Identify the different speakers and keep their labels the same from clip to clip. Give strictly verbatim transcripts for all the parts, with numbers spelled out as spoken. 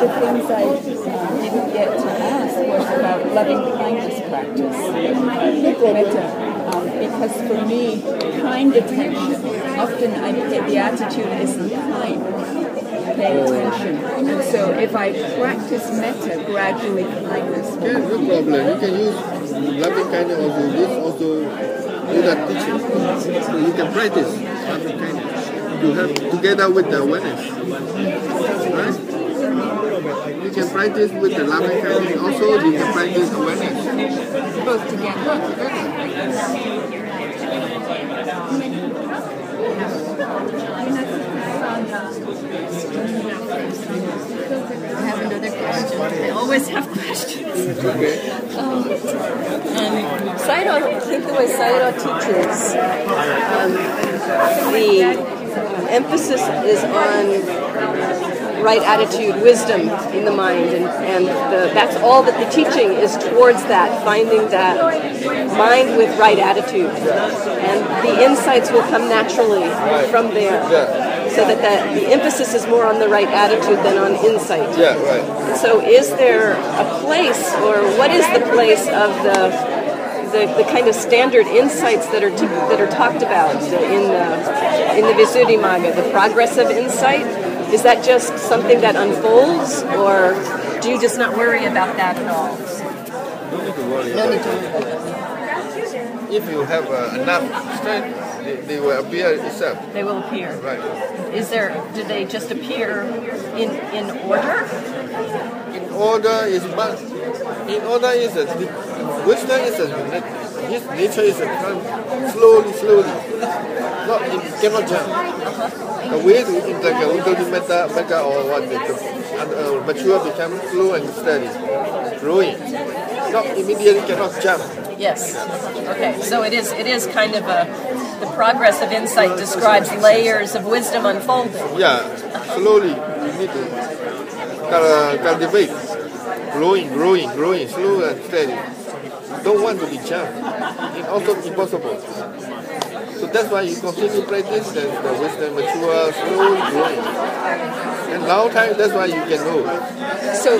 Speaker 1: the things I uh, didn't get to ask was about loving kindness practice. Metta. Um, because for me, kind attention, often I get the attitude isn't kind. Pay attention. And so if I practice metta, gradually kindness.
Speaker 2: Yeah, no problem. You can use loving kindness also. This also do that teaching. So you can practice loving kindness. You have together with the awareness. Right? You can practice with the loving kindness. Also, you can practice awareness.
Speaker 1: Both together.
Speaker 2: Both together.
Speaker 1: I have another question. I always have questions.
Speaker 2: Okay.
Speaker 1: Um, um, Sayadaw, I think the way Sayadaw teaches, um, the emphasis is on right attitude, wisdom in the mind, and, and the, that's all that the teaching is towards that, finding that mind with right attitude. And the insights will come naturally from there. So that the, the emphasis is more on the right attitude than on insight.
Speaker 2: Yeah, right.
Speaker 1: And so is there a place, or what is the place of the the, the kind of standard insights that are t- that are talked about in the in the Visuddhimagga, the progress of insight? Is that just something that unfolds, or do you just not worry about that at all?
Speaker 2: No need to worry.
Speaker 1: No need to worry about that.
Speaker 2: If you have uh, enough strength, they, they will appear itself.
Speaker 1: They will appear.
Speaker 2: Right.
Speaker 1: Is there? Do they just appear in in order?
Speaker 2: In order is but in order is a wisdom is a his nature is a come slowly, slowly. Not it cannot jump. Uh-huh. The way to in like a Udoni metta, metta or what the, the uh, mature become slow and steady, growing. Not immediately cannot jump.
Speaker 1: Yes. Okay. So it is. It is kind of a. The progress of insight describes layers of wisdom unfolding.
Speaker 2: Yeah. Slowly, you need to uh, cultivate, growing, growing, growing, slow and steady. Don't want to be jumped. It's also impossible. So that's why you continue practice the, the wisdom mature, slowly growing. And long time, that's why you can know.
Speaker 3: So,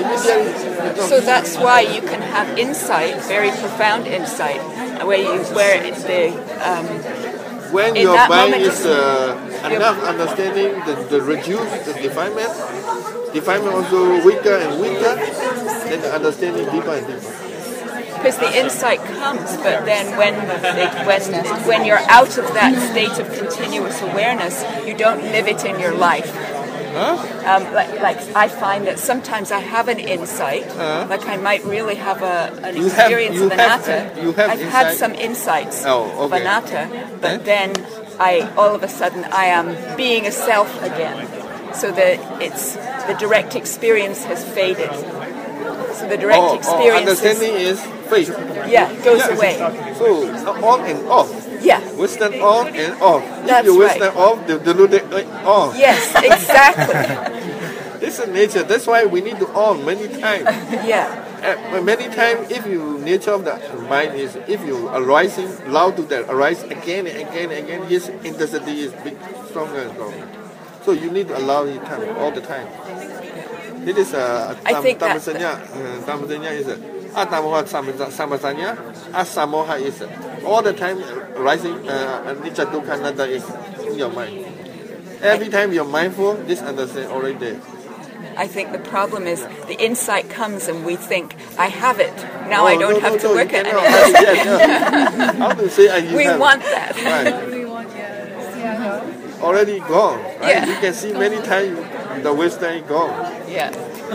Speaker 3: so that's why you can have insight, very profound insight, where you where the um,
Speaker 2: when
Speaker 3: in
Speaker 2: your
Speaker 3: that
Speaker 2: mind
Speaker 3: moment
Speaker 2: is uh, enough understanding the, the reduce the defilement, defilement also weaker and weaker, then the understanding deeper and deeper.
Speaker 3: because the insight comes, but then when it, when when you're out of that state of continuous awareness, you don't live it in your life.
Speaker 2: Huh?
Speaker 3: Um, like, like I find that sometimes I have an insight,
Speaker 2: uh,
Speaker 3: like I might really have a, an
Speaker 2: you
Speaker 3: experience
Speaker 2: have, you
Speaker 3: of anatta.
Speaker 2: Have, you have
Speaker 3: I've
Speaker 2: insight?
Speaker 3: had some insights
Speaker 2: oh,
Speaker 3: of
Speaker 2: okay.
Speaker 3: anatta, but
Speaker 2: eh?
Speaker 3: then I all of a sudden I am being a self again. So that it's the direct experience has faded. So the direct
Speaker 2: oh,
Speaker 3: experience
Speaker 2: oh, understanding is, is fade.
Speaker 3: Yeah, goes
Speaker 2: yeah.
Speaker 3: away.
Speaker 2: So on and off.
Speaker 3: Yeah.
Speaker 2: Wisdom on and off.
Speaker 3: That's
Speaker 2: if you
Speaker 3: right.
Speaker 2: wisdom off, the deluded on.
Speaker 3: Yes, exactly.
Speaker 2: This is nature. That's why we need to on many times.
Speaker 3: Yeah.
Speaker 2: Uh, many times, if you nature of the mind is, if you arising, allow to that arise again and again and again, his intensity is big, stronger and stronger. So you need to allow it time all the time. This is a
Speaker 3: I think that
Speaker 2: Dhammasanya is a Atamoha Samasanya, Asamoha is all the time rising Anicca Dukkha Anatta is in your mind. Every time you're mindful, this understanding already there.
Speaker 3: I think the problem is the insight comes and we think, I have it. Now
Speaker 2: oh,
Speaker 3: I don't
Speaker 2: no,
Speaker 3: have
Speaker 2: no,
Speaker 3: to
Speaker 2: no,
Speaker 3: work at it.
Speaker 2: Yes, yeah. How to say I
Speaker 3: We
Speaker 2: have
Speaker 3: want
Speaker 2: it.
Speaker 3: that.
Speaker 2: Right.
Speaker 4: We want, yeah.
Speaker 2: Already gone. Right?
Speaker 3: Yeah.
Speaker 2: You can see many times the wisdom is gone.
Speaker 3: Yeah.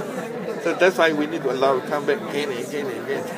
Speaker 2: So that's why we need to allow it come back again and again and again.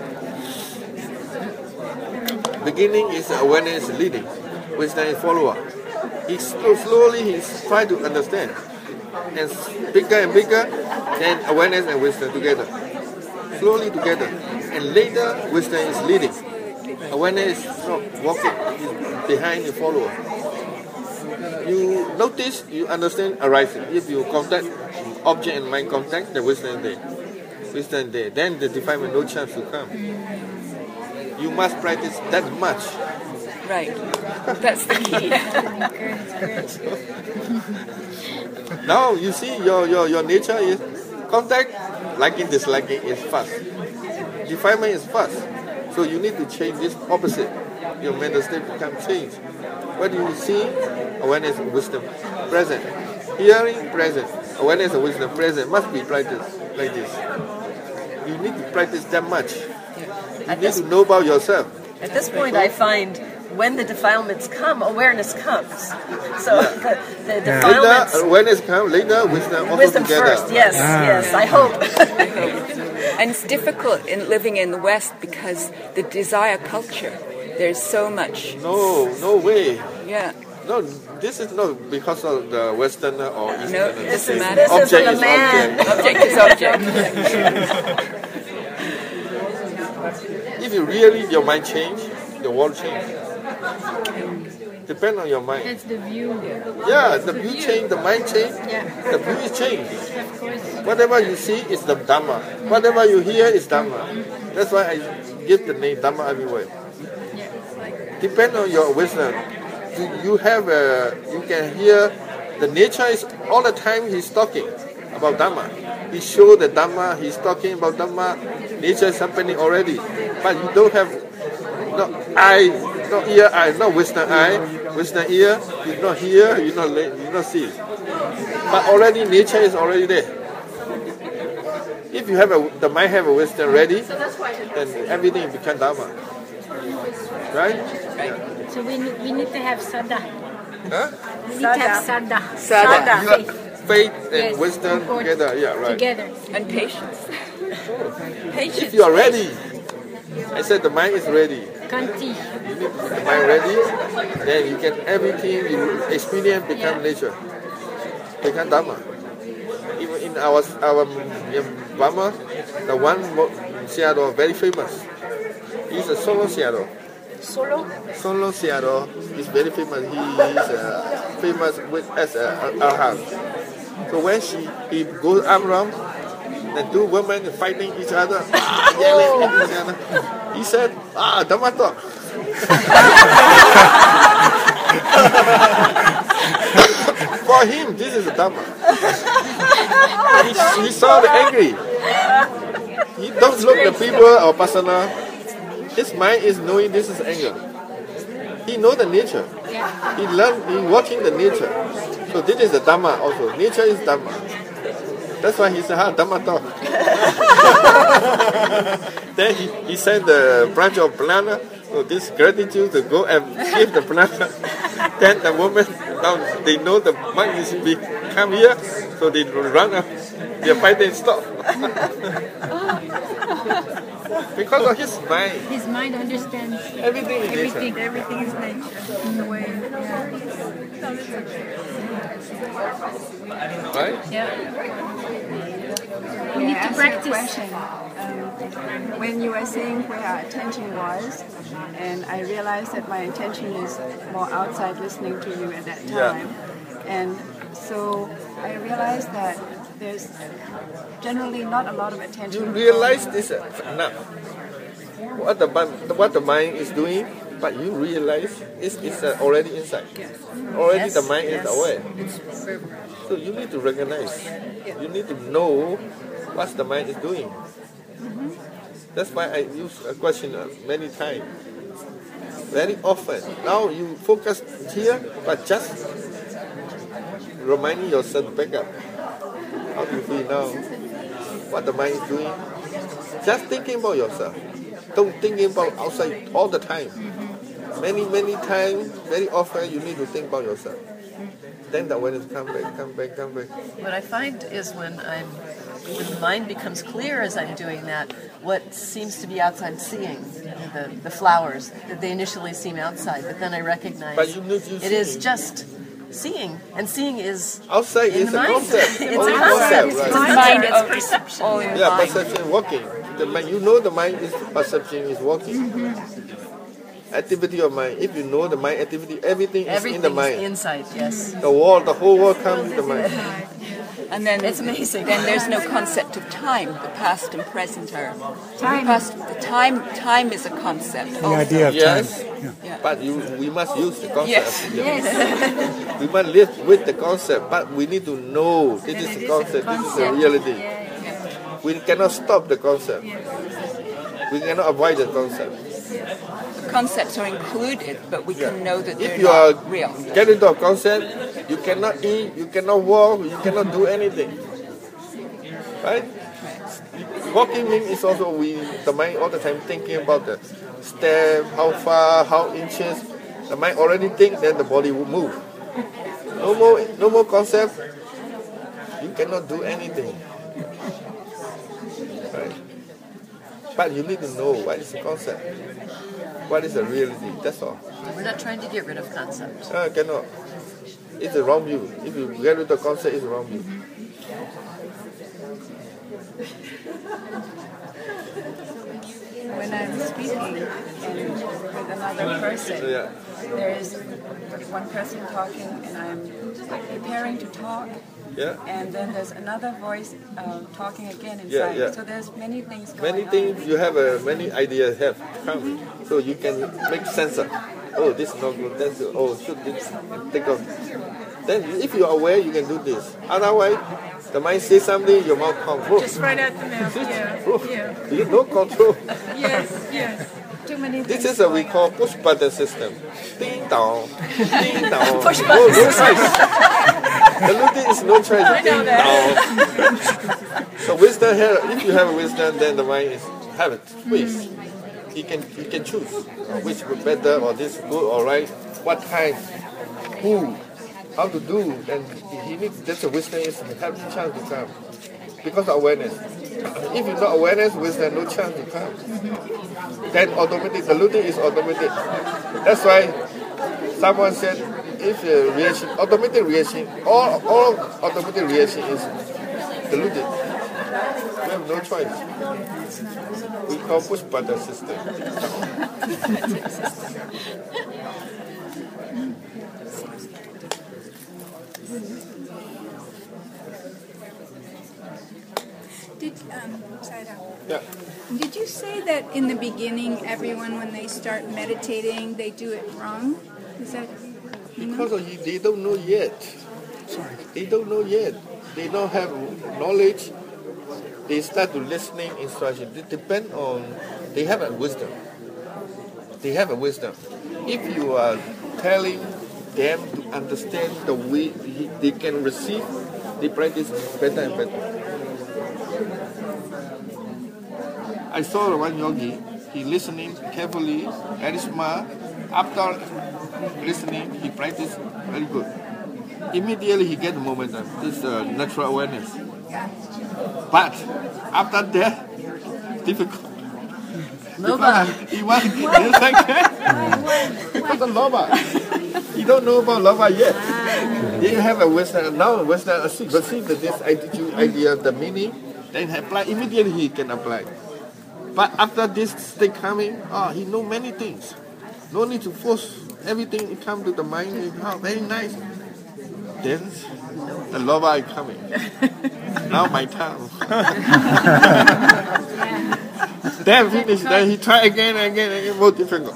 Speaker 2: Beginning is awareness leading, wisdom is follower. He slow, slowly he's trying to understand. And bigger and bigger, then awareness and wisdom together. Slowly together. And later, wisdom is leading. Awareness is not walking behind the follower. You notice, you understand arising. If you contact object and mind contact, the wisdom is there. Wisdom is there. Then the defilement no chance to come. You must practice that much.
Speaker 3: Right. That's the key.
Speaker 2: Now you see your, your, your nature is Contact, liking, disliking is fast. Defilement is fast. So you need to change this opposite. Your mental state becomes changed. What do you see? Awareness and wisdom present. Hearing present. Awareness and wisdom present. Must be practiced like this. You need to practice that much. You need to know about yourself.
Speaker 1: At this point, I find when the defilements come, awareness comes. So the, the defilements...
Speaker 2: Later, awareness comes, later wisdom also
Speaker 1: wisdom
Speaker 2: together.
Speaker 1: first, yes, ah. yes, I hope.
Speaker 3: And it's difficult in living in the West because the desire culture, there's so much.
Speaker 2: No, no way.
Speaker 3: Yeah.
Speaker 2: No, this is not because of the Westerner or Easterner.
Speaker 3: No, it doesn't matter.
Speaker 1: This
Speaker 2: Object
Speaker 1: is,
Speaker 2: is
Speaker 1: man.
Speaker 2: object.
Speaker 3: Object is object.
Speaker 2: If you really, your mind change, the world change. Depend on your mind.
Speaker 4: That's the view.
Speaker 2: Yeah, the view change, the mind change,
Speaker 4: Yeah.
Speaker 2: the view is changed.
Speaker 4: Of course.
Speaker 2: Whatever you see is the Dhamma. Whatever you hear is Dhamma. That's why I give the name Dhamma everywhere. Depend on your wisdom. You, you have a, you can hear the nature is all the time he's talking about Dhamma. He show the Dhamma, he's talking about Dhamma. Nature is happening already. But you don't have no eye, no ear, eye, no wisdom eye, wisdom ear. You not hear, you not you not see. But already nature is already there. If you have a, the mind have a wisdom ready, then everything becomes Dhamma. Right?
Speaker 4: So we need, we need to have sada.
Speaker 2: Huh?
Speaker 4: We need to have sada.
Speaker 3: Sada.
Speaker 2: You have faith and
Speaker 4: Yes,
Speaker 2: wisdom
Speaker 4: important.
Speaker 2: together. Yeah, right.
Speaker 4: Together.
Speaker 3: And patience. Patience.
Speaker 2: If you are ready, I said the mind is ready.
Speaker 4: Kanti.
Speaker 2: You need the mind ready, then you can everything you experience become nature, become Dhamma. Even in our our Burma, the one Sayadaw very famous. He's a solo Sayadaw.
Speaker 1: Solo?
Speaker 2: Solo Sayadaw is very famous. He is uh, famous with as a arhat. So when she he goes up around, the two women fighting each other, yelling at each other. He said, "Ah, Dhamma talk." For him, this is a Dhamma. He, he saw the angry. He don't look the people or persona. His mind is knowing this is anger. He know the nature. He learn. He watching the nature. So this is the Dhamma also. Nature is Dhamma. That's why he said, "Ah, Dhamma talk." Then he, he sent the branch of banana. So this gratitude to go and give the banana. Then the woman, now they know the mind is be come here, so they run up. Their fighting stop. Because of his mind.
Speaker 4: His mind understands
Speaker 2: Everything is
Speaker 4: everything.
Speaker 2: nature.
Speaker 4: Everything is nature. In a way.
Speaker 2: Right?
Speaker 4: Yeah. We need to practice.
Speaker 5: Question. Um, when you were saying where our attention was, and I realized that my attention is more outside listening to you at that time,
Speaker 2: Yeah.
Speaker 5: and so I realized that there's generally not a lot of attention.
Speaker 2: You realize this uh, now. What the mind, what the mind is doing, but you realize it's, it's uh, already inside. Already
Speaker 1: Yes,
Speaker 2: the mind
Speaker 1: yes.
Speaker 2: is aware. So you need to recognize. You need to know what the mind is doing. That's why I use a question uh, many times. Very often. Now you focus here, but just reminding yourself back up. How do you feel now? What the mind is doing? Just thinking about yourself. Don't thinking about outside all the time. Many, many times, very often, you need to think about yourself. Then the awareness come back, come back, come back.
Speaker 1: What I find is when I'm, when the mind becomes clear as I'm doing that, what seems to be outside seeing, the, the flowers, that they initially seem outside, but then I recognize
Speaker 2: But you need to
Speaker 1: it is
Speaker 2: see.
Speaker 1: just seeing, and seeing is
Speaker 2: Outside
Speaker 1: in
Speaker 2: is
Speaker 1: the
Speaker 2: a
Speaker 1: mind.
Speaker 2: concept.
Speaker 1: It's
Speaker 2: Only
Speaker 1: a concept.
Speaker 2: right?
Speaker 1: It's a
Speaker 3: Mind
Speaker 1: concept.
Speaker 3: of
Speaker 1: It's perception.
Speaker 3: all in
Speaker 2: Yeah,
Speaker 3: mind.
Speaker 2: perception working. The mind, you know the mind is perception is working. Activity of mind. If you know the mind activity, everything is
Speaker 1: Everything
Speaker 2: in the
Speaker 1: is
Speaker 2: mind.
Speaker 1: inside, yes.
Speaker 2: The world, the whole world comes in the mind.
Speaker 3: And then
Speaker 1: It's amazing.
Speaker 3: Then there's no concept of time. The past and present are
Speaker 4: Time.
Speaker 3: Past, the time. Time is a concept.
Speaker 6: The idea of
Speaker 2: Yes,
Speaker 6: time.
Speaker 3: Yeah.
Speaker 2: but you, we must use the concept.
Speaker 3: Yes.
Speaker 2: We must live with the concept, but we need to know this is the concept, this is the reality. We cannot stop the concept. We cannot avoid the concept.
Speaker 3: The concepts are included, but we can know that they're
Speaker 2: If you are
Speaker 3: not real.
Speaker 2: get into a concept, you cannot eat, you cannot walk, you cannot do anything. Right? Walking means is also we the mind all the time thinking about the step, how far, how inches. The mind already think, then the body will move. No more, no more concept. You cannot do anything. Right? But you need to know what is the concept. What is the reality? That's all.
Speaker 6: We're not trying to get rid of concepts.
Speaker 2: Uh, cannot. It's a wrong view. If you get rid of the concept, it's a wrong view.
Speaker 5: When I'm speaking and with another person,
Speaker 2: Yeah.
Speaker 5: there is one person talking and I'm preparing to talk,
Speaker 2: Yeah.
Speaker 5: and then there's another voice um, talking again inside.
Speaker 2: Yeah, yeah.
Speaker 5: So there's many things going
Speaker 2: Many
Speaker 5: on.
Speaker 2: things you have, uh, many ideas have come, so you can make sense of. Oh, this is not good. That's good. Oh, should this take off? Then, if you are aware, you can do this. Otherwise, the mind says something, your mouth comes. Oh,
Speaker 4: Just right at the mouth. Yeah.
Speaker 2: oh,
Speaker 4: Yeah.
Speaker 2: you no control.
Speaker 4: Yes. Yes.
Speaker 5: Too many
Speaker 2: This
Speaker 5: things
Speaker 2: is what we
Speaker 5: going
Speaker 2: call
Speaker 5: on.
Speaker 2: push button system. Ding dong, ding dong. Push button no, no choice. The Luti is no choice. Ding dong. So wisdom here. If you have wisdom, then the mind is have it. Please, he can he can choose uh, which would better or this good or right. What kind, who, how to do. And he needs. That's the wisdom is have the chance to come because of awareness. If you not awareness, wisdom no chance to come. Then automatic, the looting is automatic. That's why someone said, if a reaction, automatic reaction, all, all automatic reaction is diluted. We have no choice. We call push button system.
Speaker 7: Did, um, Sayadaw,
Speaker 2: Yeah.
Speaker 7: did you say that in the beginning, everyone, when they start meditating, they do it wrong? Is that, you know?
Speaker 2: Because of you, they don't know yet. They don't know yet. They don't have knowledge. They start to listening instruction. It depends on, they have a wisdom. They have a wisdom. If you are telling them to understand the way they can receive, they practice better and better. I saw one yogi, he listening carefully, very smart. After listening, he practiced very good. Immediately he get the momentum. This uh, natural awareness. But after that, difficult.
Speaker 6: Loba.
Speaker 2: Because he wants just like that. Because of Loba. You don't know about Loba yet. They have a wisdom. Now wisdom receive this attitude, idea, the meaning, then apply. Immediately he can apply. But after this state coming, oh, he know many things. No need to force everything. It come to the mind. Oh, very nice. Then the Loba is coming. Now my time. Then finish. Then he try again and again and again. More difficult.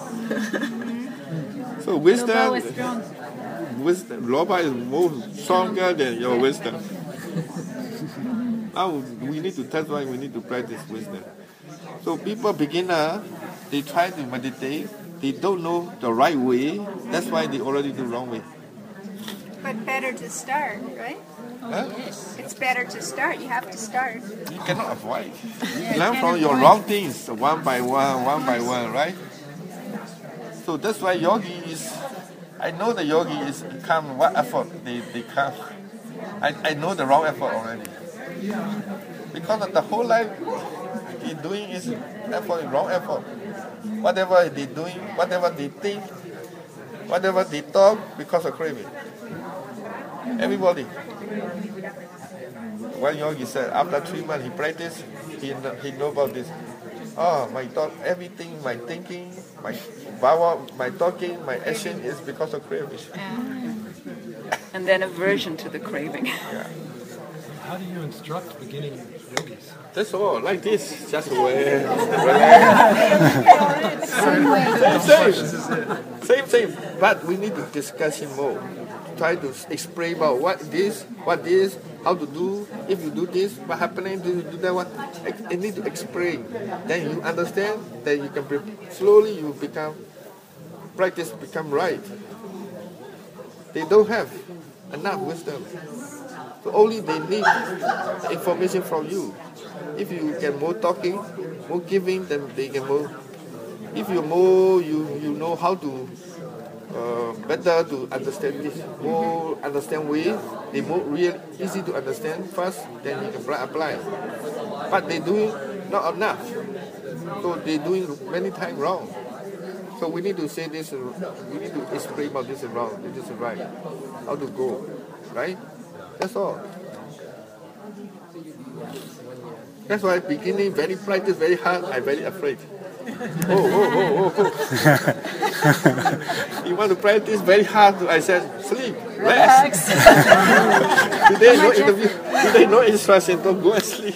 Speaker 2: So wisdom, wisdom. Loba is more stronger than your wisdom. Now we need to. That's why we need to practice wisdom. So people, beginner, they try to meditate. They don't know the right way. That's why they already do wrong way.
Speaker 7: But better to start, right?
Speaker 2: Huh?
Speaker 7: It's better to start. You have to start.
Speaker 2: You cannot avoid. You learn from your wrong things, one by one, one by one, right? So that's why yogi is, I know the yogi is come, what effort they, they come. I, I know the wrong effort already. Because of the whole life, he doing is effort, wrong effort. Whatever they doing, whatever they think, whatever they talk, because of craving. Everybody. One yogi said, after three months he practiced, he know, he know about this. Oh, my thought, everything, my thinking, my bhava, my talking, my action is because of craving.
Speaker 3: And then aversion to the craving.
Speaker 2: Yeah.
Speaker 8: How do you instruct beginning yogis?
Speaker 2: That's all, like this, just way. Same, same. Same, same. But we need to discuss it more. Try to explain about what this, what this, how to do. If you do this, what happening? Do you do that one? I, I need to explain. Then you understand. Then you can pre- slowly you become practice become right. They don't have enough wisdom. So only they need information from you. If you can more talking, more giving, then they can more. If you more you you know how to uh, better to understand this, more understand way, they more real easy to understand first, then you can apply. But they doing not enough, so they doing many times wrong. So we need to say this. We need to explain about this is wrong. This is right. How to go, right? That's all. That's why beginning very practice very hard. I'm very afraid. Oh, oh, oh, oh, oh. You want to practice very hard. I said, sleep, rest. Today no interview. Today no instruction. Don't go and sleep.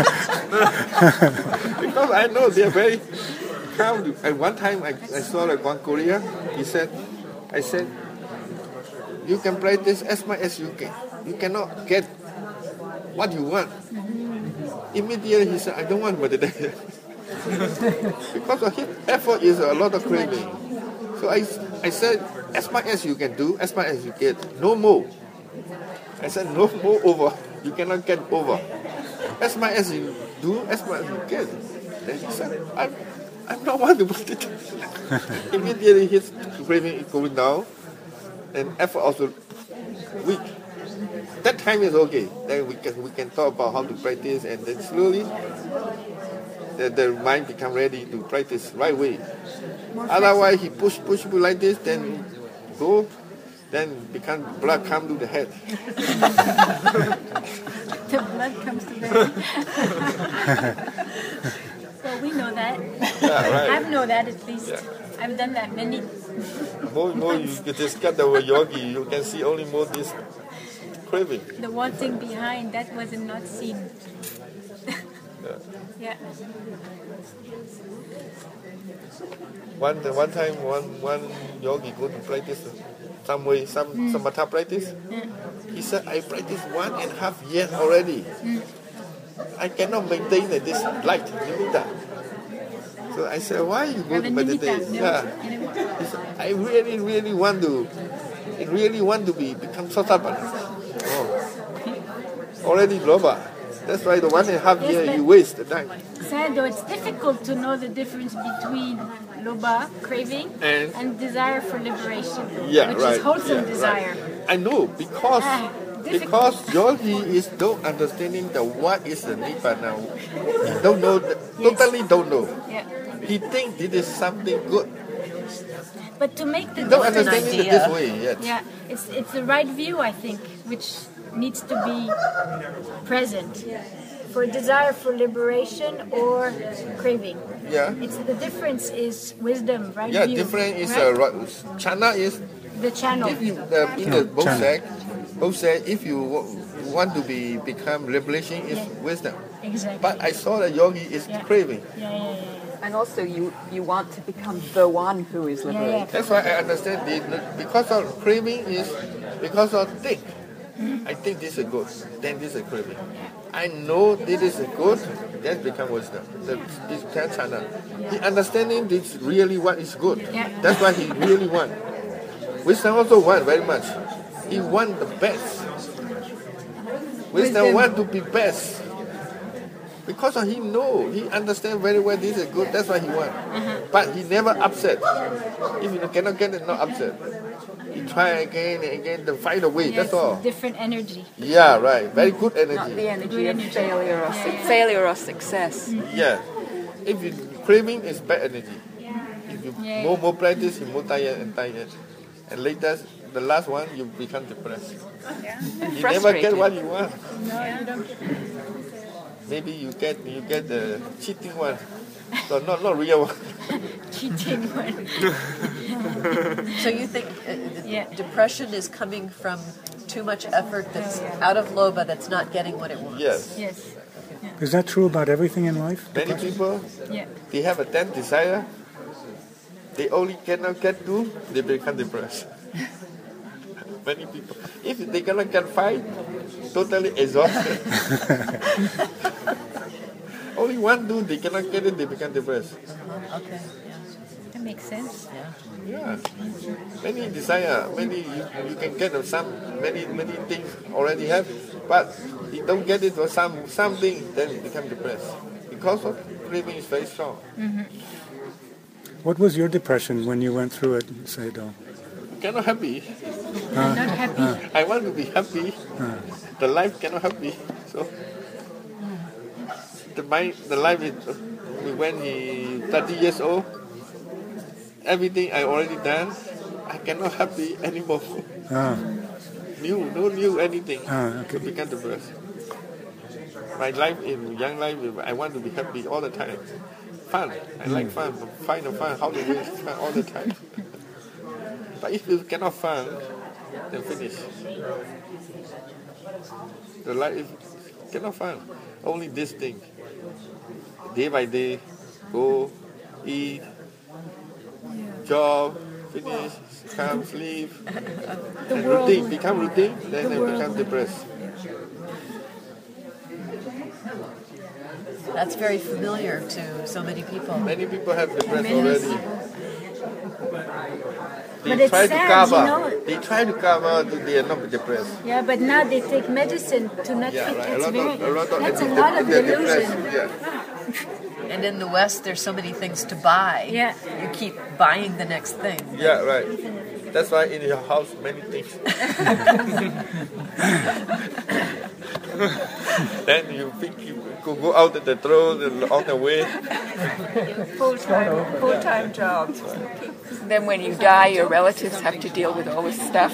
Speaker 2: Because I know they are very calm. And one time I, I saw like one Korean. He said, I said, you can practice as much as you can. You cannot get what you want. Immediately he said, I don't want meditation. Because of his effort is a lot of craving. So I, I said, as much as you can do, as much as you get, no more. I said, no more over. You cannot get over. As much as you do, as much as you get. Then he said, I'm, I'm not want to meditate. Immediately his craving is going down, and effort also weak. That time is okay. Then we can we can talk about how to practice, and then slowly the, the mind become ready to practice right way. Otherwise, he push push push like this, then go, then become blood come to the head.
Speaker 9: The blood comes to the head. Well, we know that.
Speaker 2: Yeah, right.
Speaker 9: I know that at least.
Speaker 2: Yeah.
Speaker 9: I've done that many.
Speaker 2: More more you discuss the yogi, you can see only more this craving.
Speaker 9: The one thing behind that was not seen.
Speaker 2: Yeah.
Speaker 9: Yeah.
Speaker 2: One one time one one yogi go to practice some way some
Speaker 9: Mm.
Speaker 2: samatha practice.
Speaker 9: Mm.
Speaker 2: He said, I practice one and a half years already.
Speaker 9: Mm.
Speaker 2: I cannot maintain this light nimitta. So I said, why you go to meditate? Yeah. He said, I really really want to I really want to be become sotapanna. Oh. Already loba. That's why the one and a half
Speaker 9: Yes,
Speaker 2: year
Speaker 9: but-
Speaker 2: you waste the time.
Speaker 9: Sando, it's difficult to know the difference between loba, craving,
Speaker 2: And-
Speaker 9: and desire for liberation,
Speaker 2: Yeah,
Speaker 9: which
Speaker 2: right.
Speaker 9: is wholesome
Speaker 2: yeah,
Speaker 9: desire.
Speaker 2: Right. I know because
Speaker 9: Ah,
Speaker 2: because yogi is don't understanding the what is the nibbana. He don't know, the, totally don't know.
Speaker 9: Yeah.
Speaker 2: He think it is something good.
Speaker 9: But to make the
Speaker 2: He don't
Speaker 9: difference,
Speaker 2: understand it this way yet.
Speaker 9: yeah, it's it's the right view, I think, which needs to be present for desire for liberation or craving.
Speaker 2: Yeah.
Speaker 9: It's the difference is wisdom, right
Speaker 2: Yeah,
Speaker 9: view.
Speaker 2: different is
Speaker 9: right?
Speaker 2: uh, right. Chana is
Speaker 9: the channel.
Speaker 2: if you, uh, in the both say both say if you wa- want to be become liberation is
Speaker 9: Yeah.
Speaker 2: wisdom.
Speaker 9: Exactly.
Speaker 2: But I saw the yogi is
Speaker 9: Yeah.
Speaker 2: craving.
Speaker 9: Yeah, yeah, yeah.
Speaker 3: And also, you, you want to become the one who is
Speaker 9: Yeah, yeah.
Speaker 3: liberated.
Speaker 2: That's why I understand it. Because of craving is because of think. I think this is good, then this is craving. I know this is good, that become wisdom. The, this chana. He understanding this really what is good.
Speaker 9: Yeah.
Speaker 2: That's why he really want. Wisdom also want very much. He want the best. Wisdom want to be best. Because of he know, he understand very well this is good, that's why he want. But he never upset. If you cannot get it, not upset. He try again and again to find a way,
Speaker 9: Yeah,
Speaker 2: that's
Speaker 9: it's
Speaker 2: all.
Speaker 9: different energy.
Speaker 2: Yeah, right. Very good
Speaker 3: Not
Speaker 2: energy.
Speaker 3: the energy
Speaker 9: Good
Speaker 3: of
Speaker 9: energy.
Speaker 3: failure or,
Speaker 9: Yeah,
Speaker 3: su-
Speaker 9: yeah.
Speaker 3: failure or success.
Speaker 2: Yeah. If you craving is bad energy. If you
Speaker 9: Yeah.
Speaker 2: more more practice, you more tired and tired. And later, the last one, you become depressed. You never get what you want.
Speaker 9: No, you don't get
Speaker 2: Maybe you get you get the cheating one. No, not not real one.
Speaker 9: cheating one.
Speaker 6: So you think uh,
Speaker 9: Yeah.
Speaker 6: depression is coming from too much effort that's out of loba that's not getting what it wants?
Speaker 2: Yes.
Speaker 9: Yes.
Speaker 10: Is that true about everything in life?
Speaker 2: Many people,
Speaker 9: Yeah.
Speaker 2: they have a ten desire. They only cannot get two, they become depressed. Many people, if they cannot get fight, totally exhausted. Only one do, they cannot get it, they become depressed.
Speaker 9: Okay, yeah. That makes sense.
Speaker 2: Yeah. Many desire, many you, you can get some, many many things already have, but you don't get it for some something, then you become depressed because of craving is very strong.
Speaker 9: Mm-hmm.
Speaker 10: What was your depression when you went through it, Sayadaw?
Speaker 2: Cannot happy.
Speaker 10: Uh,
Speaker 9: Not happy.
Speaker 10: uh,
Speaker 2: I want to be happy.
Speaker 10: uh.
Speaker 2: The life cannot happy. So the mind, the life is when he thirty years old. Everything I already done, I cannot happy anymore.
Speaker 10: Ah.
Speaker 2: New, no new anything.
Speaker 10: Ah, okay.
Speaker 2: To become depressed. My life in young life, I want to be happy all the time. Fun. I like fun. Find a fun. How to do fun all the time. But if you cannot fun, then finish. The life cannot fun. Only this thing. Day by day, go, eat, job, finish, come, sleep. And routine, become routine, then they become depressed.
Speaker 6: That's very familiar to so many people.
Speaker 2: Many people have depression already. They
Speaker 9: But it's
Speaker 2: try to
Speaker 9: sad,
Speaker 2: cover.
Speaker 9: you know.
Speaker 2: They try to cover. They are not depressed.
Speaker 9: Yeah, but now they take medicine to not
Speaker 2: Yeah,
Speaker 9: fit.
Speaker 2: right. A
Speaker 9: It's
Speaker 2: lot
Speaker 9: very,
Speaker 2: of, a lot of
Speaker 9: that's a
Speaker 2: anti-
Speaker 9: lot of
Speaker 2: they're
Speaker 9: delusion.
Speaker 2: depressed. Yeah.
Speaker 6: And in the West, there's so many things to buy.
Speaker 9: Yeah.
Speaker 6: You keep buying the next thing.
Speaker 2: Yeah, right. That's why in your house many things. Then you think you could go out at the throat and on the way.
Speaker 3: Full-time, full-time job. Then when you die, your relatives have to deal with all this stuff.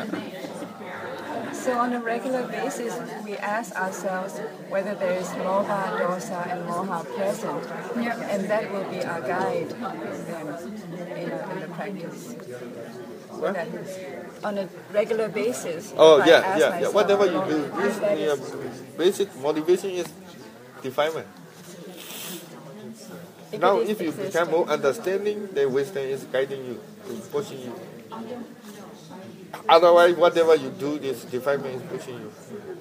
Speaker 5: So on a regular basis, we ask ourselves whether there is moha, dosa, and moha present, and that will be our guide then in, in the practice.
Speaker 2: What?
Speaker 5: That is, on a regular basis.
Speaker 2: Oh
Speaker 5: if I
Speaker 2: yeah,
Speaker 5: ask
Speaker 2: yeah, yeah.
Speaker 5: myself,
Speaker 2: Whatever you
Speaker 5: well,
Speaker 2: do, this
Speaker 5: that
Speaker 2: yeah,
Speaker 5: is-
Speaker 2: basic motivation is defilement.
Speaker 5: If
Speaker 2: Now,
Speaker 5: it is
Speaker 2: if you
Speaker 5: existing.
Speaker 2: become more understanding, then wisdom is guiding you, to pushing you. Otherwise, whatever you do, this defilement is pushing you.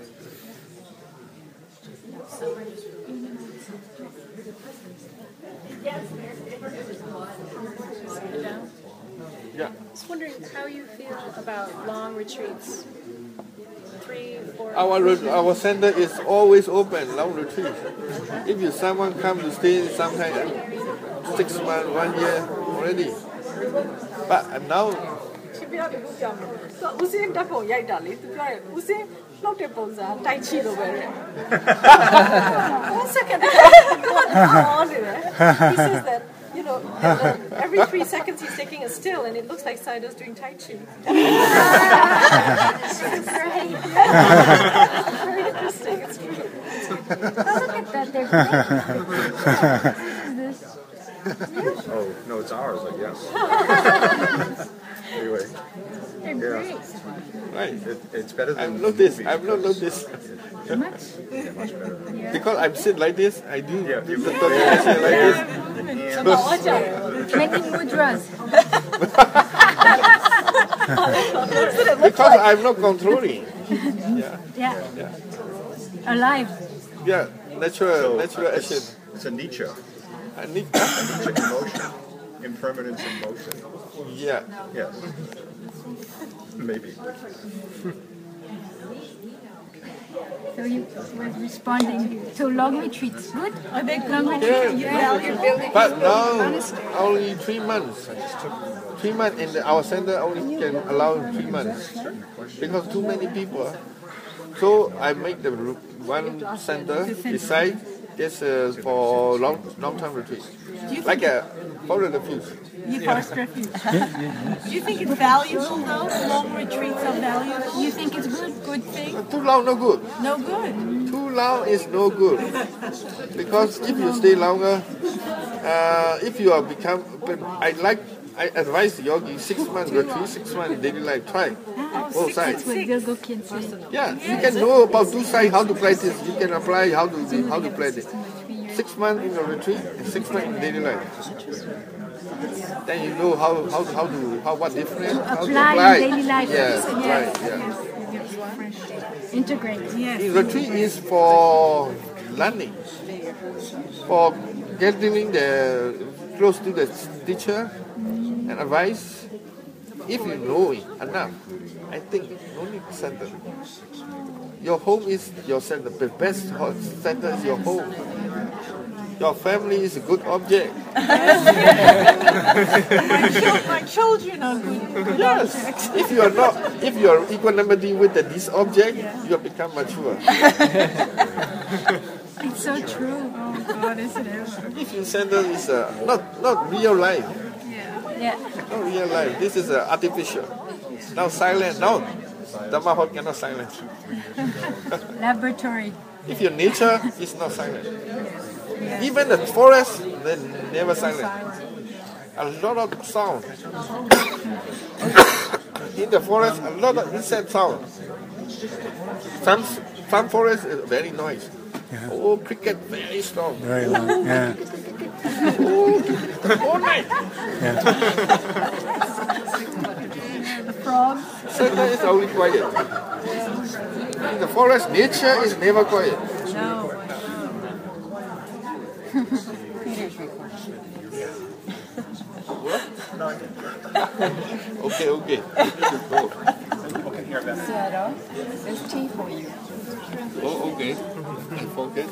Speaker 2: Yeah.
Speaker 11: I was wondering how you feel about long retreats. Three, four.
Speaker 2: Our re- our center is always open, long retreat. If you someone come to stay sometime six months, one year already. But now
Speaker 11: ရှင်ပြတဲ့ဘုရားမျိုးသူကဦးစင်းဓာတ်ပုံရိုက်တာလေသူပြောတယ်ဦးစင်းလှုပ်တဲ့ပုံစံတိုက်ချီလိုပဲတဲ့ One second onနေတယ် He says that you know every three seconds he's taking a still and it looks like Sayadaw's doing Tai Chi. It's great. Very interesting. It's really
Speaker 9: Oh, look at that. They're great.
Speaker 12: Oh, no, it's ours, I guess. Anyway.
Speaker 9: They're
Speaker 12: Yeah.
Speaker 9: great.
Speaker 2: right.
Speaker 12: It, it's better than
Speaker 2: I've noticed.
Speaker 12: movies
Speaker 2: I've not
Speaker 12: because-
Speaker 2: noticed.
Speaker 9: Much?
Speaker 12: Yeah, much better.
Speaker 2: Because I'm sit like this, I do
Speaker 12: Yeah,
Speaker 2: do
Speaker 12: you-
Speaker 2: the talking I sit like this.
Speaker 9: Making mudras.
Speaker 2: Because I'm not controlling. Yeah.
Speaker 9: Yeah.
Speaker 2: Yeah.
Speaker 9: Alive.
Speaker 2: Yeah. Natural
Speaker 12: So,
Speaker 2: natural
Speaker 12: it's,
Speaker 2: action.
Speaker 12: it's a Nietzsche.
Speaker 2: I need
Speaker 12: Nietzsche emotion. Impermanence in motion.
Speaker 2: Yeah.
Speaker 12: Yes. Maybe.
Speaker 9: So you were responding to long retreats. Good? Are they long
Speaker 2: Yeah.
Speaker 9: retreats? Yeah.
Speaker 2: But now only three months. Three months in the, our center only can allow three months because too many people. So I make the ru- one center beside this uh, for long long term retreat, like a forest refuge.
Speaker 11: You forest refuge. Do you think it's valuable though? Long retreats are valuable?
Speaker 9: You think it's good?
Speaker 11: Good thing?
Speaker 2: Too long no good.
Speaker 11: No good.
Speaker 2: Too long is no good because if you stay longer, uh, if you are become, but I like. I advise yogi six months retreat, six months daily life. Try both sides.
Speaker 9: That's what Gilgo can say.
Speaker 2: Yeah, you can know about two sides how to practice. You can apply how to how to practice. Six months in a retreat, and six months in daily life. Then you know how how how to how what different how to
Speaker 9: Apply
Speaker 2: apply.
Speaker 9: in daily life.
Speaker 2: Yes,
Speaker 9: Yes.
Speaker 2: right. Yeah.
Speaker 9: Integrate.
Speaker 2: In retreat is for learning, for getting the close to the teacher and advice. If you know it enough, I think no need center. Your home is your center. The best center is your home. Your family is a good object.
Speaker 11: my, chil- my children are good, good
Speaker 2: Yes.
Speaker 11: objects.
Speaker 2: If you are not, if you are equanimity with the, this object, you have become mature.
Speaker 9: It's so true.
Speaker 11: Oh God, isn't it?
Speaker 2: If you center is uh, not not real life.
Speaker 9: Yeah.
Speaker 2: Not real life. This is uh, artificial. Now silent. No. Dhamma Hall cannot silent.
Speaker 9: Laboratory.
Speaker 2: If your nature is not silent. Even the forest, they never silent. A lot of sound. In the forest, a lot of insect sound. Some some forest is very noisy.
Speaker 10: Yeah.
Speaker 2: Oh, cricket very strong.
Speaker 10: Very long. Yeah.
Speaker 2: Oh, all night.
Speaker 10: Yeah.
Speaker 11: The frogs.
Speaker 2: Center is only quiet. In the forest, nature is never quiet.
Speaker 11: No.
Speaker 2: Okay, okay. Go.
Speaker 5: Sarah, there's tea for you.
Speaker 2: Oh, okay. I forget.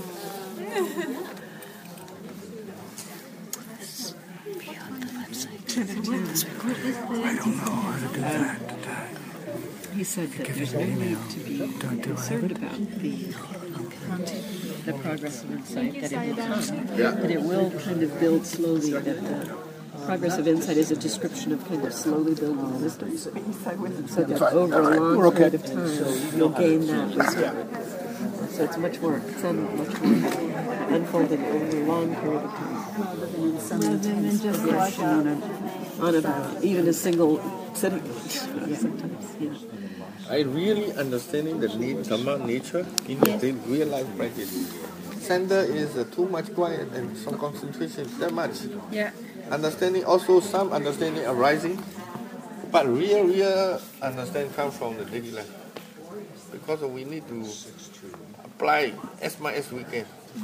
Speaker 6: He said that there's no need to be concerned about the content, the progress of insight, that it will come,
Speaker 2: Yeah.
Speaker 6: that it will kind of build slowly, that the progress of insight is a description of kind of slowly building wisdom. So that over a long period of time, you'll gain that wisdom. So it's much more, it's un- much more unfolding over a long period of time. Rather than in some intense progression on a, on a, even a single sitting. Yeah, sometimes, yeah.
Speaker 2: I really understanding the need, Dhamma nature in the real life practice. Center is uh, too much quiet and some concentration, that much.
Speaker 11: Yeah.
Speaker 2: Understanding, also some understanding arising, but real, real understanding comes from the daily life. Because we need to apply as much as we can.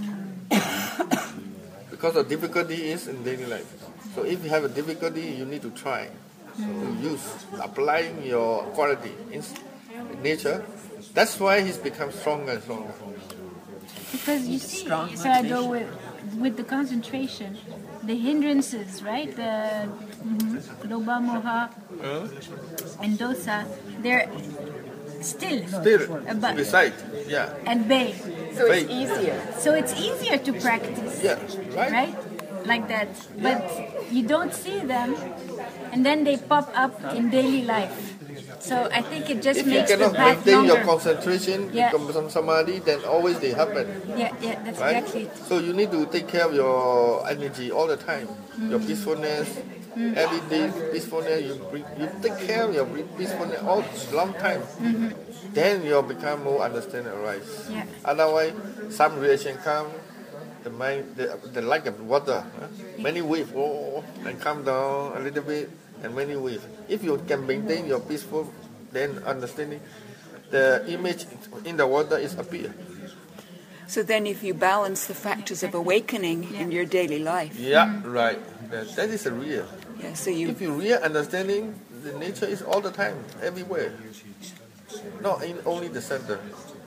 Speaker 2: Because the difficulty is in daily life. So if you have a difficulty, you need to try to use, applying your quality in nature. That's why he's become stronger and stronger.
Speaker 9: Because you see, so I go with with the concentration, the hindrances, right? The mm-hmm, Lobha, Moha, and Dosa, they're still,
Speaker 2: Still,
Speaker 9: But-
Speaker 2: beside, yeah.
Speaker 9: at bay.
Speaker 5: So it's
Speaker 2: Wait.
Speaker 5: easier.
Speaker 9: So it's easier to practice,
Speaker 2: Yeah, right?
Speaker 9: right? Like that. But you don't see them, and then they pop up in daily life. So I think it just
Speaker 2: If you
Speaker 9: makes the
Speaker 2: cannot
Speaker 9: path
Speaker 2: maintain your
Speaker 9: longer.
Speaker 2: concentration,
Speaker 9: Yeah.
Speaker 2: become some samadhi, then always they happen.
Speaker 9: Yeah, yeah, that's
Speaker 2: Right?
Speaker 9: exactly it.
Speaker 2: So you need to take care of your energy all the time, your peacefulness,
Speaker 9: Mm.
Speaker 2: every day peacefulness. You bring, you take care of your peacefulness all long time.
Speaker 9: Mhm.
Speaker 2: Then you'll become more understanding arise.
Speaker 9: Yeah.
Speaker 2: Otherwise, some reaction come, the mind, the, the like of water, huh? many waves, oh, and come down a little bit, and many waves. If you can maintain your peaceful, then understanding, the image in the water is appear.
Speaker 3: So then if you balance the factors of awakening in your daily life,
Speaker 2: Yeah, right. That, that is a real.
Speaker 3: yeah, so you
Speaker 2: If you real understanding, the nature is all the time, everywhere. Not in only the center.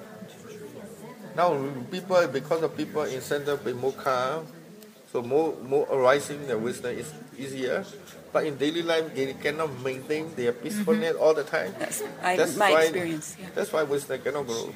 Speaker 2: Now people, because of people in center, be more calm, so more more arising the wisdom is easier. But in daily life, they cannot maintain their peacefulness all the time.
Speaker 3: That's I- my
Speaker 2: why,
Speaker 3: experience, yeah.
Speaker 2: That's why wisdom cannot grow.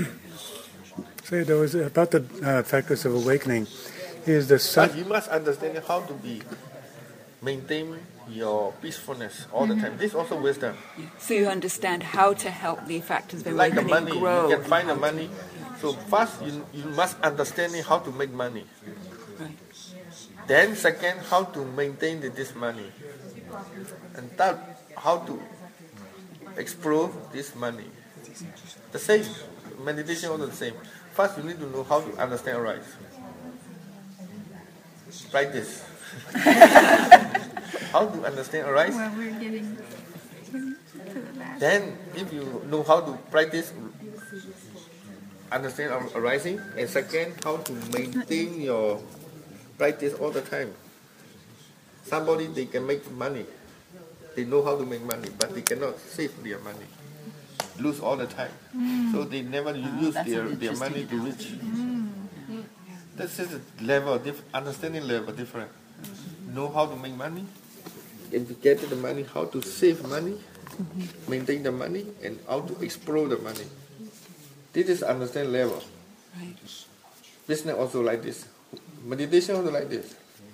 Speaker 10: So there was about the uh, factors of awakening. Is the sun?
Speaker 2: But you must understand how to be maintain your peacefulness all the time. This is also wisdom.
Speaker 3: so you understand how to help the factors of
Speaker 2: Like the
Speaker 3: awakening
Speaker 2: money,
Speaker 3: grow.
Speaker 2: you can find the money. So first, you, you must understand how to make money.
Speaker 3: Right.
Speaker 2: Then second, how to maintain the, this money. And third, how to explore this money. The same. Meditation also the same. First, you need to know how to understand right. Practice. how to understand arise.
Speaker 7: Well, we're getting to the last.
Speaker 2: Then, if you know how to practice understand arising, and second, how to maintain your practice all the time. Somebody, they can make money. They know how to make money, but they cannot save their money. Lose all the time.
Speaker 7: Mm.
Speaker 2: So they never use
Speaker 6: that's
Speaker 2: their,
Speaker 6: an
Speaker 2: their money to reach. This is a level, diff- understanding level different. Know how to make money, and to get the money, how to save money, maintain the money, and how to explore the money. This is understand level.
Speaker 6: Right.
Speaker 2: Business also like this. Meditation also like this.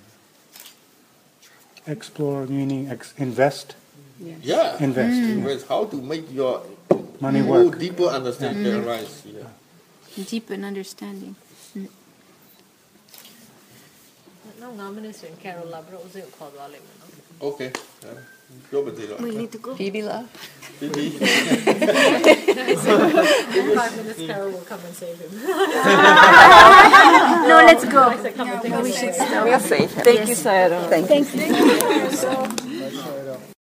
Speaker 10: Explore meaning ex- invest.
Speaker 6: Yes.
Speaker 2: Yeah.
Speaker 10: Invest.
Speaker 2: Mm.
Speaker 10: Yeah.
Speaker 2: Invest. How to make your
Speaker 10: Money
Speaker 2: more
Speaker 10: work.
Speaker 2: deeper understanding
Speaker 7: Mm.
Speaker 2: arise. Yeah.
Speaker 7: Deepen understanding. Mm.
Speaker 11: နောက်၅မိနစ်ဆိုရင် Carol လာပြီးတော့ဦးစိတ်ကိုခေါ်သွားလိမ့်မယ်နော်
Speaker 2: Okay. Yeah. ပြောပါသေးတော့
Speaker 7: We need to go.
Speaker 3: Phoebe love.
Speaker 2: Phoebe.
Speaker 11: In five minutes Carol will come and save him.
Speaker 9: No, let's go.
Speaker 11: Come and take
Speaker 7: Yeah,
Speaker 11: him
Speaker 7: we
Speaker 11: away.
Speaker 7: should stop.
Speaker 3: We'll save him. Thank you, Sayadaw.
Speaker 6: Thank you.
Speaker 7: Thank you.